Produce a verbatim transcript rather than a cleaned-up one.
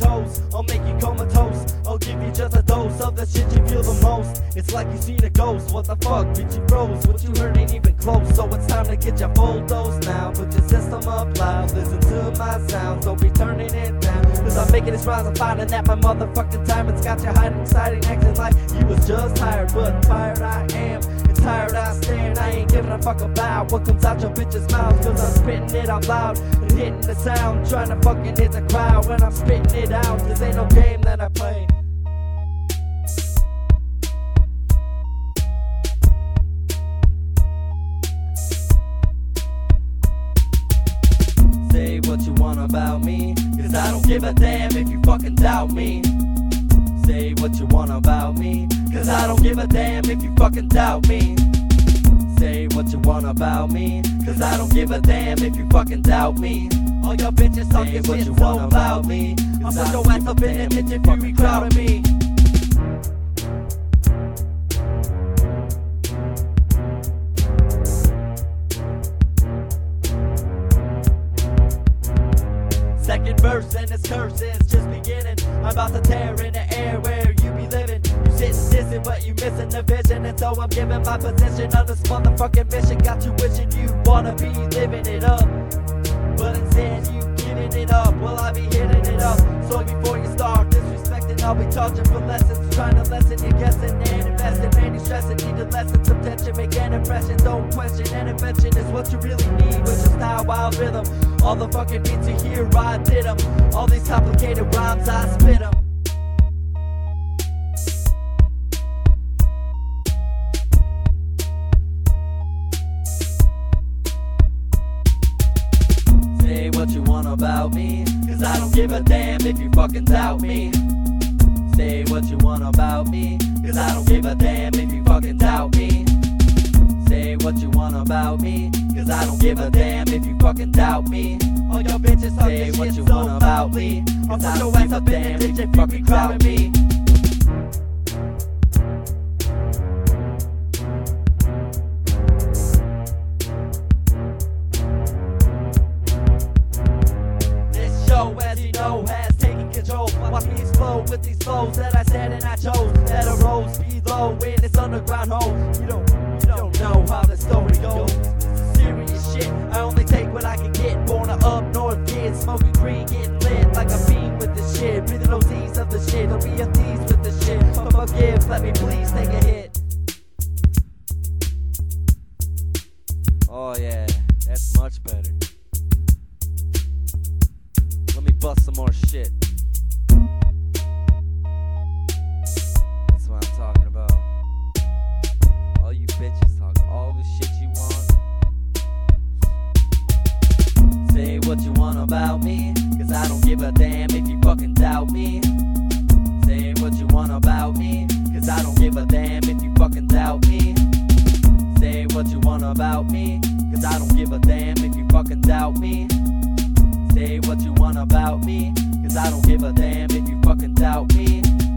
nose, I'll make you comatose. I'll give you just a dose of the shit you feel the most. It's like you seen a ghost, what the fuck, bitch you froze. What you heard ain't even close, so it's time to get your full dose now. Put your system up loud, listen to my sounds, don't be turning it down. Cause I'm making this rhymes, I'm finding that my motherfucking time. It's got you hiding, exciting, acting like you was just tired. But tired I am, and tired I stand. I ain't giving a fuck about what comes out your bitch's mouth. Cause I'm spitting it out loud and hitting the sound, trying to fucking hit the crowd when I'm spitting it out. This ain't no game that I play. Say what you want about me, cause I don't give a damn if you fucking doubt me. Say what you want about me, cause I don't give a damn if you fucking doubt me. Say what you want about me, cause I don't give a damn if you fucking doubt me. All your bitches talking shit so about me, I'll put your ass up in a bitch if you be crowding me. Second verse and this curse is just beginning. I'm about to tear in the air where you be living. You sitting dissing but you missing the vision. And so I'm giving my position on this motherfucking mission. Got you wishing you wanna be living it up, but instead you giving it up. Well, I be hitting it up. So before you start disrespecting, I'll be charging for lessons. Trying to lessen your guessing and investing. Man, you stressing, need a lesson, some tension. Make an impression, don't question. An invention is what you really need with your style, wild rhythm. All the fucking beats you hear, I did them. All these complicated rhymes, I spit them. Say what you want about me, cause I don't give a damn if you fucking doubt me. Say what you want about me, cause I don't give a damn if you fucking doubt me. Say what you want about me, cause I don't give a damn if you fucking doubt me. All your bitches talking shit what you so want about me, cause I don't give a damn if you fucking crowding me. This show, as you know, has taken control. Watch me explode with these flows that I said and I chose. That arose below in this underground hole. You don't, you don't know how the story goes. Serious shit, I only take what I can get. Born a up north kid, smoking green, getting lit like a fiend with this shit. Breathing O Z's of the shit, don't be a thieves with the shit. But forgive, let me please take a hit. Oh yeah, that's much better. Let me bust some more shit. That's what I'm talking about. All you bitches talk all the shit you want. Say what you want about me, cause I don't give a damn if you fucking doubt me. Say what you want about me, cause I don't give a damn if you fucking doubt me. Say what you want about me, cause I don't give a damn if you fucking doubt me. Say what you want about me, cause I don't give a damn if you fucking doubt me.